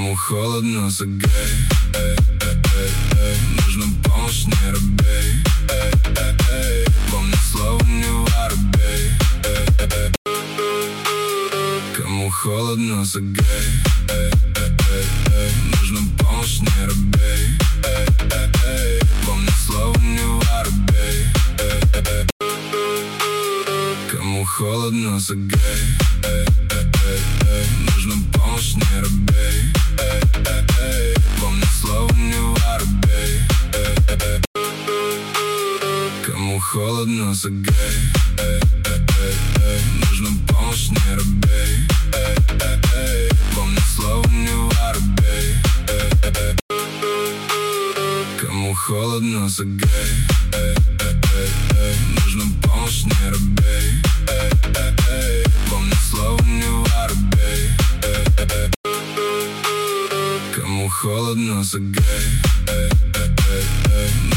Кому холодно, согрей. Нужна помощь, не робей. Помни слово, не воробей. Кому холодно, согрей. Нужна помощь, не робей. Помни слово, не воробей. Кому холодно, согрей. Нужна помощь, не робей. Помни слово, не воробей. Кому холодно, согрей. Нужна помощь, не робей. Помни слово, не воробей. Кому холодно, согрей. Нужна помощь, не робей. Помни слово, не воробей. Кому холодно, согрей.